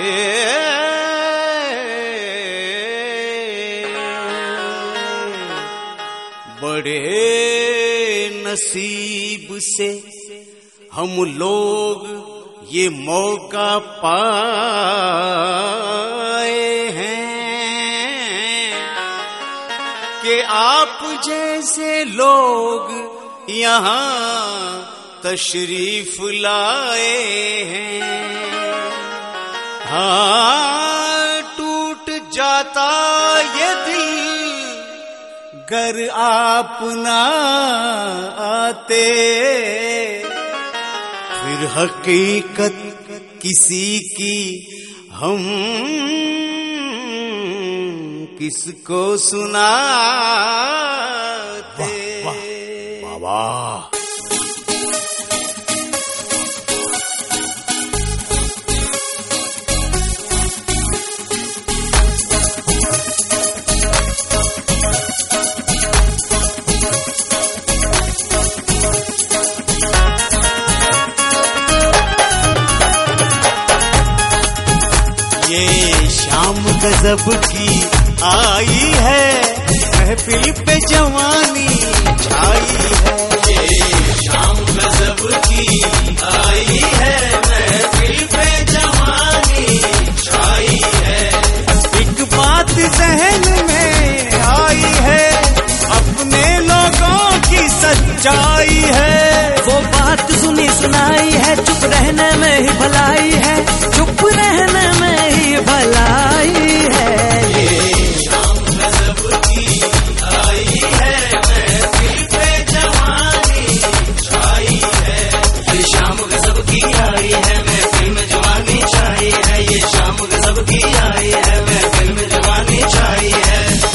बड़े नसीब से हम लोग ये मौका पाए हैं कि आप जैसे लोग यहाँ तशरीफ लाए हैं। हाँ, टूट जाता ये दिल गर आप ना आते, फिर हकीकत किसी की हम किसको सुनाते। वाह वाह वाह। शाम गजब की आई है, महफिल पे जवानी छाई है। ये शाम गजब की आई है, महफिल पे जवानी छाई है। एक बात जहन में आई है, अपने लोगों की सच्चाई है। वो बात सुनी सुनाई है, चुप रहने में ही भलाई है, चुप रहने में ही भलाई है। ये शाम गजब की आई है, महफिल पे जवानी छाई है। ये शाम गजब की आई है, महफिल में जवानी छाई है। ये शाम गजब की आई है, महफिल में जवानी छाई है।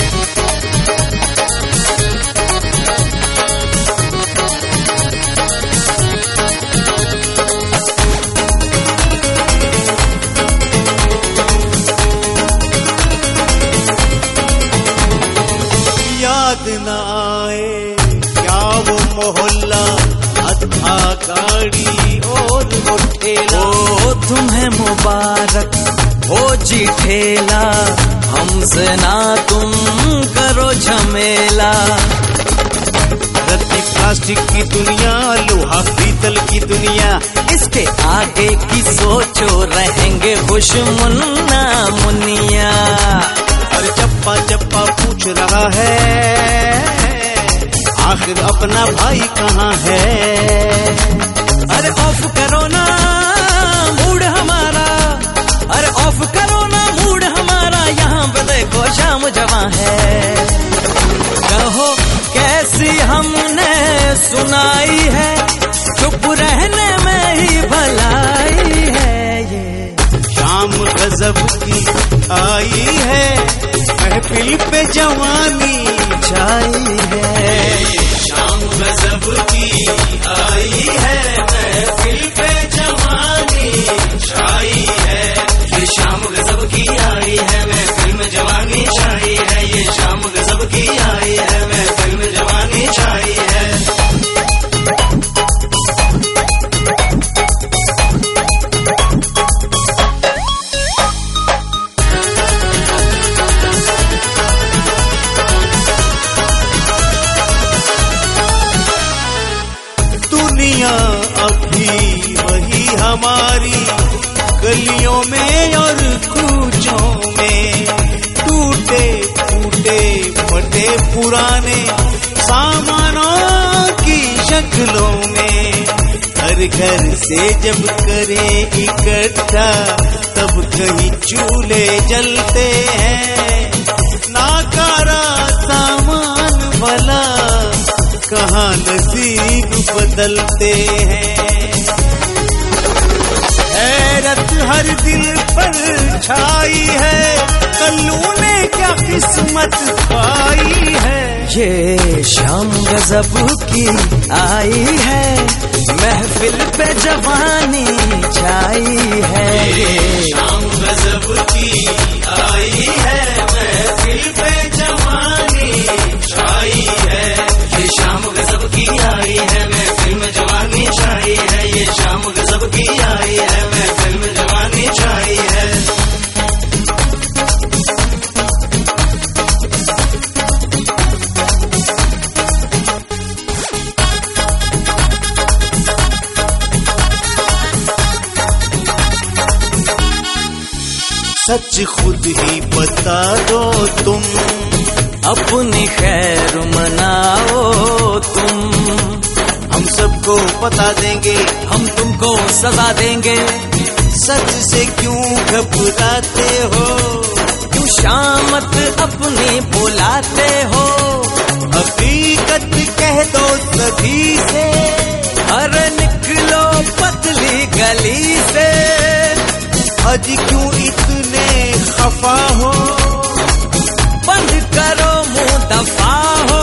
याद न आए क्या वो मोहल्ला, अद्धा गाड़ी और वो ठेला। ओ तुम्हें मुबारक हो जी ठेला, हमसे ना तुम करो झमेला। रत्ती प्लास्टिक की दुनिया, लोहा पीतल की दुनिया, इसके आगे की सोचो रहेंगे खुश मुन्ना मुनिया। और चप्पा चप्पा पूछ रहा है, आखिर अपना भाई कहाँ है। अरे ऑफ करो ना मूड हमारा, अरे ऑफ करो ना मूड हमारा, यहाँ पे देखो शाम जवां है। कहो कैसी हमने सुनाई है, चुप रहने में ही भलाई है। ये शाम गजब की आई है, महफिल पे जवानी छाई है। शाम गजब की आई है, महफिल पे जवानी छाई है। ये शाम गजब की आई है, महफिल में जवानी छाई है। ये शाम गजब की आई है, महफिल में जवानी छाई है। दुनिया अभी वही हमारी, गलियों में और कूचों में, टूटे फूटे फटे पुराने सामानों की शक्लों में। हर घर से जब करें इकट्ठा, तब कहीं चूल्हे जलते हैं। नाकारा सामान भला कहाँ नसीब बदलते हैं। हैरत हर दिल पर छाई है, कल्लू ने क्या किस्मत पाई है। ये शाम गजब की आई है, महफिल पे जवानी छाई है। ये शाम गजब की आई है, महफिल पे जवानी छाई है। ये शाम गजब की आई है, महफिल में जवानी छाई है। ये शाम गजब की आई है, महफिल में जवानी छाई है। सच खुद ही बता दो तुम, अपनी खैर मनाओ तुम। हम सबको बता देंगे, हम तुमको सजा देंगे। सच से क्यों घबराते हो, क्यों शामत अपनी बुलाते हो। हकीकत कह दो सभी से, अरे निकलो पतली गली से। आज क्यों इतने खफा हो, बंद करो मुंह दफा हो।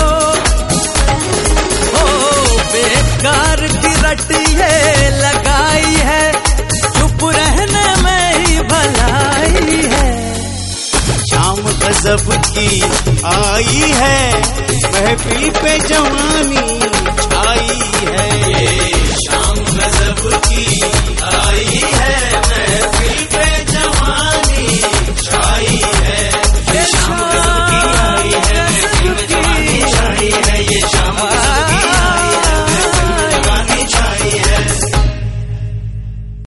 बेकार की रटिए लगाई है, चुप रहने में ही भलाई है। शाम गजब की आई है, महफिल पे जवानी छाई है।